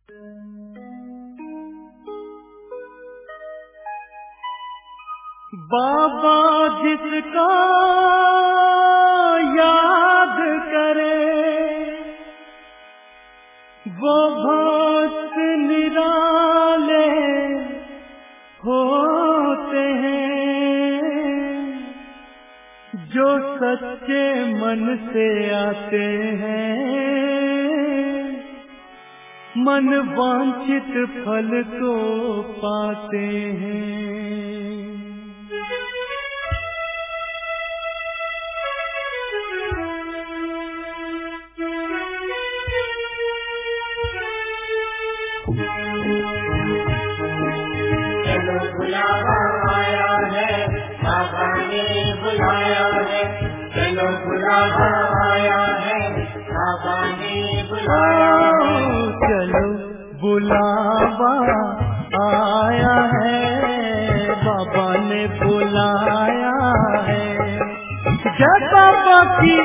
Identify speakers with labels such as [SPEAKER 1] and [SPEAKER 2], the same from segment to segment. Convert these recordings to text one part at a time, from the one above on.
[SPEAKER 1] बाबा जिसका याद करे वो भक्त निराले होते हैं, जो सच्चे मन से आते हैं मन वांछित फल को पाते हैं।
[SPEAKER 2] चलो बुलावा आया है, बाबा ने बुलाया है। चलो बुलावा आया है, बाबा ने बुलाया है।
[SPEAKER 1] चलो बुलावा आया है, बाबा ने बुलाया है। जय बाबा की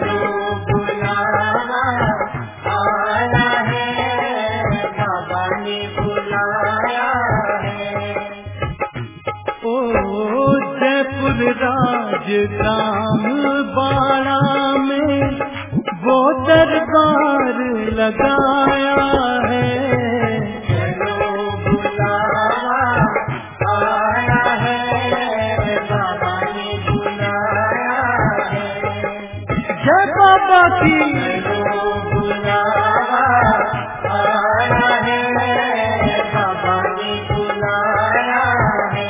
[SPEAKER 2] बुलावा आया है, बाबा ने बुलाया है।
[SPEAKER 1] ओ जयपुर राजधाम बाड़ा में वो दरबार लगाया है।
[SPEAKER 2] चलो बुलावा आया है, बाबा ने बुलाया है।
[SPEAKER 1] जय बाबा की
[SPEAKER 2] चलो बुलावा आया है, बाबा ने बुलाया है।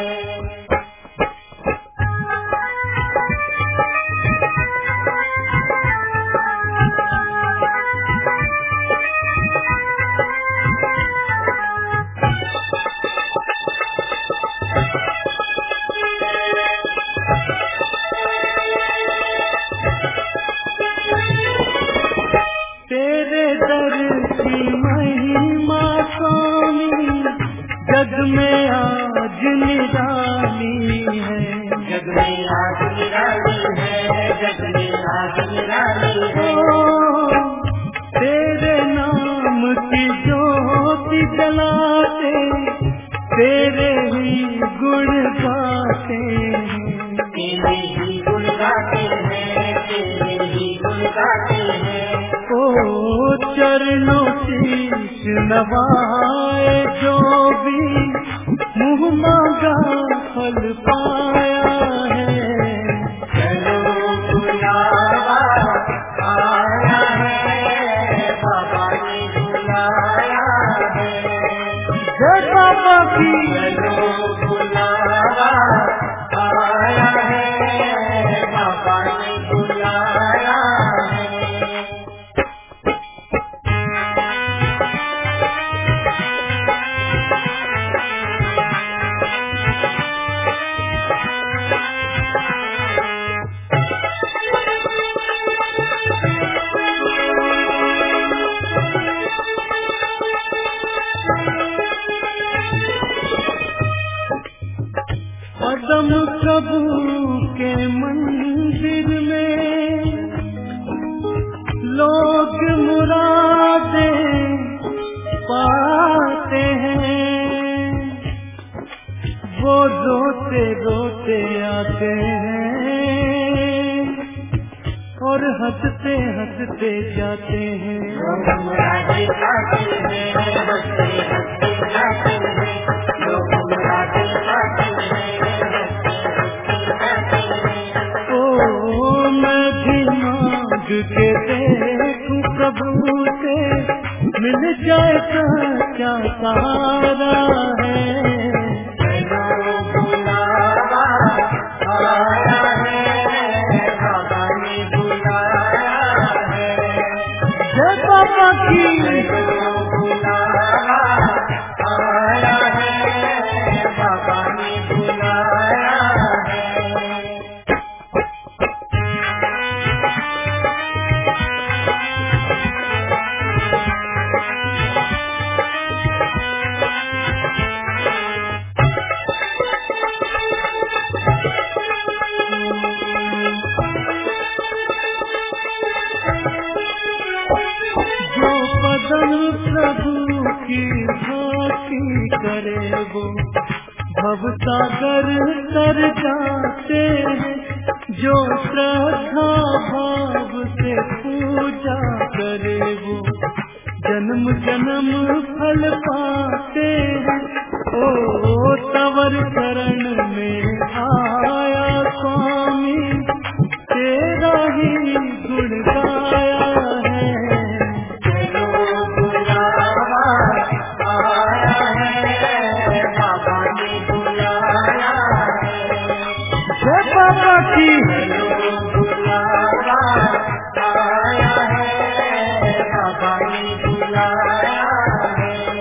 [SPEAKER 1] तेरे दर की महिमा स्वामी जग में आज निराली है।
[SPEAKER 2] जग में आज निराली है, जग में आज निराली है।
[SPEAKER 1] ओ तेरे नाम की ज्योति जलाते तेरे ही गुण गाते हैं।
[SPEAKER 2] तेरे ही गुण गाते हैं, तेरे ही गुण गाते हैं।
[SPEAKER 1] ओ चरणों शीश नवाए जो भी मुँह मांगा फल पाया है।
[SPEAKER 2] चलो बुलावा आया है, बाबा ने बुलाया है।
[SPEAKER 1] जय बाबा की
[SPEAKER 2] चलो बुलावा आया है, बाबा ने बुलाया है।
[SPEAKER 1] पदम प्रभु के मंदिर में लोग मुरादें पाते हैं। वो रोते रोते आते हैं और हंसते हंसते जाते हैं।
[SPEAKER 2] लोग मुरादें पाते हैं, हंसते हंसते जाते हैं। लोग मुरादें पाते हैं,
[SPEAKER 1] ओ मैं भी मांग के देखूं प्रभु से मिल जाए क्या सहारा है।
[SPEAKER 2] चलो बुलावा आया है, बाबा ने बुलाया है।
[SPEAKER 1] जय बाबा की
[SPEAKER 2] चलो बुलावा आया है, बाबा ने बुलाया है।
[SPEAKER 1] जो रोदन प्रभु की भांति करे वो, भव सागर तर जाते हैं जो श्रद्धा भाव से पूजा करे वो, जन्म जन्म फल पाते हैं। ओ तवर चरण में आया स्वामी, तेरा ही गुण गाया है।
[SPEAKER 2] चलो बुलावा आया है, बाबा ने बुलाया है।
[SPEAKER 1] जय बाबा की।
[SPEAKER 2] चलो बुलावा आया है, बाबा ने बुलाया है।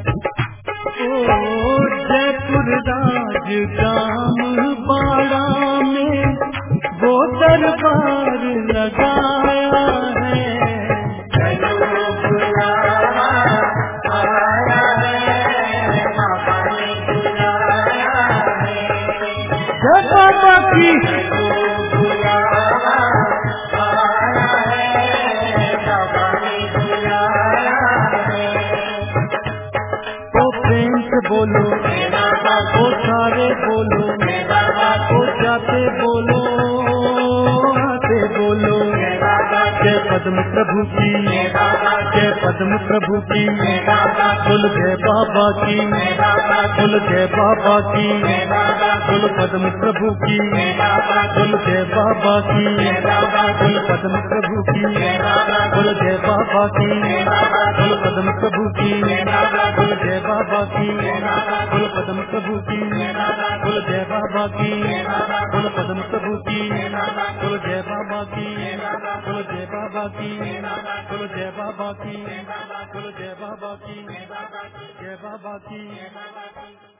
[SPEAKER 1] ओ जयपुर राज गाम बाड़ा में वो दरबार लगाया है।
[SPEAKER 2] चलो बुलावा आया है, बाबा ने बुलाया है।
[SPEAKER 1] जय बाबा की।
[SPEAKER 2] चलो बुलावा आया है, बाबा ने बुलाया है।
[SPEAKER 1] ओ प्रेम से बोलो, ओ सारे बोलो, ओ जाते बोलो, आते बोलो। जय पद्म प्रभु की, जय पद्म प्रभु की, बोल जय बाबा की, बोल जय बाबा की, बोल पद्म प्रभु की, बोल जय बाबा की, बोल पद्म प्रभु की, बोल जय बाबा की, बोल पद्म प्रभु की, बोल जय बाबा की, बोल पद्म प्रभु की, बोल जय बाबा की, बोल पद्म प्रभु की, बोल जय बाबा की, बोल जय बाबा की, बोल जय बाबा की, बोल जय बाबा की, जय बाबा की।